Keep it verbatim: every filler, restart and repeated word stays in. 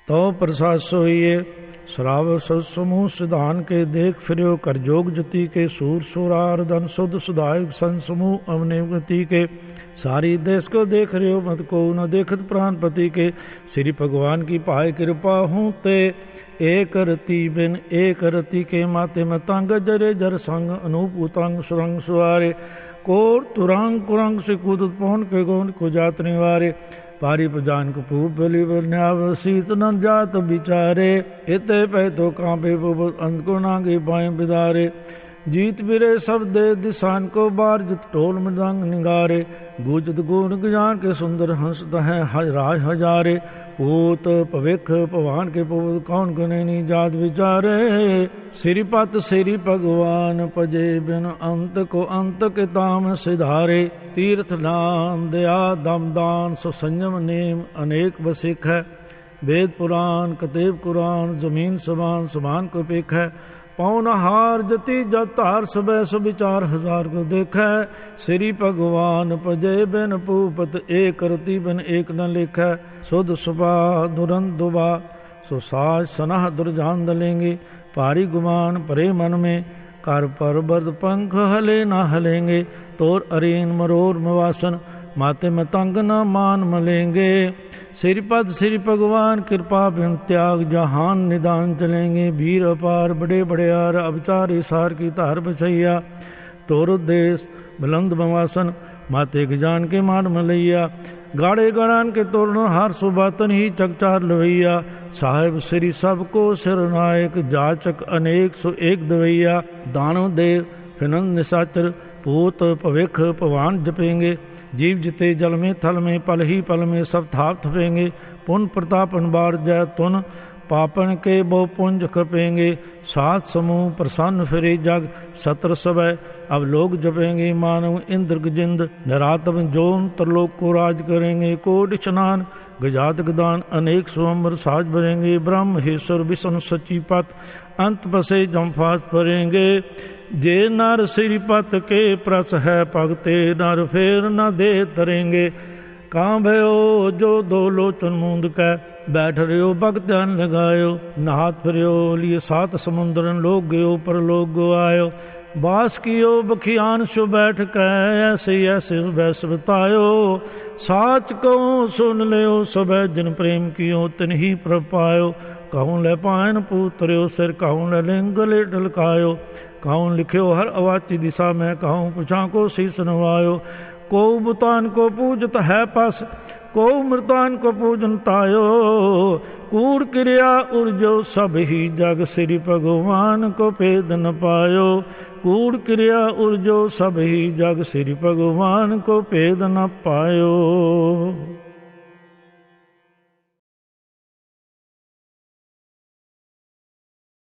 तो प्रसाद सोइए। श्राव समूह सिधान के देख फिरो कर जोग जति के सूर सुरार धन शुद्ध सुधायक सन समूह अवने गति के सारी देश को देख रहे हो मत को न देखत प्राणपति के श्री भगवान की पाए कृपा हूँ ते एक रति बिन एक रति के माते मतंग जरे जर संग अनूप उतंग सुरंग सुवारे कोर तुरंग कुरंग से कूदत पौन के गौन को जात निवारे पारी पजान को पूप बलि न्याव सीत न जात बिचारे इते पै तो कांपे अंत को नांगे पाए बिदारे जीत बिरे सब दे दिशान को बार जित टोल मृदंग निगारे गूजत गुण ज्ञान के सुंदर हंसत है राज हजारे पूत पविख पवान के पुत कौन गुनैनी जात विचारे श्रीपत श्री भगवान पजे बिन अंत को अंत के ताम सिधारे तीर्थ दान दया दम दान सो संयम नेम अनेक बसिक है वेद पुराण कतेब कुरान जमीन समान समान को पेख है पौन हार जति जत हार सब सब विचार हजार को देखै श्री भगवान पजे बिन पूपत एक रति बिन एक न लिखै सुध सुबा दुरंत दुबा सो साज सनाह दुर्जान दलेंगे पारी गुमान परे मन में कर पर बर्द पंख हले न हलेंगे तोर अरीन मरोर मवासन माते मतंग न मान मलेंगे श्रीपद श्री भगवान कृपा बिन त्याग जहान निदान चलेंगे वीर अपार बड़े बड़ेयार अवचार सार की धार बछैया तोर देश बुलंद बवासन माते गजान के मान मलैया गाड़े गड़ान के तोरण हार सुबातन ही चकचार लवैया साहेब श्री सबको सिरनायक जाचक अनेक सो एक दवैया दानव देव फिनन निशाचर पूत पविख पवान जपेंगे जीव जिते जल में थल में पल ही पल में सब थाप थपेंगे पुन प्रतापन बार जय तुन पापन के बहु पुंज खपेंगे सात समूह प्रसन्न फिरे जग सत्र सब अब लोग जपेंगे मानव इंद्र गजिंद निरातम जोम तरलोक को राज करेंगे कोटि स्नान गजात गदान अनेक स्वंबर साज भरेंगे ब्रह्म हेश्वर विष्णु सचीपत अंत बसे जमफात परेंगे जे नर श्रीपत के प्रस है भगते नर फेर न दे तरेंगे कां भयो जो दो लोचन मूंद कै बैठ रहो भगत ध्यान लगायो नहात फिरो लिए सात समुद्रन लोग गयो पर लोग गो आयो बास कियो बखियान सु बैठ कै ऐसे ऐसे वैस बतायो साच कहूँ सुन लियो सब जिन प्रेम कियो तिन ही प्रपायो कहूँ ले पायन पूतर्यो सिर कहूँ ले लिंग ले ढलकायो कहूँ लिखियो हर अवाची दिशा में कहूँ पुछा को शीस नवायो को बुतान को पूजत है पस को मृतान को पूजन तायो कूड़ क्रिया उर्जो सब ही जग श्री भगवान को भेद न पायो कूड़ क्रिया उर्जो सब ही जग श्री भगवान को भेद न पायो।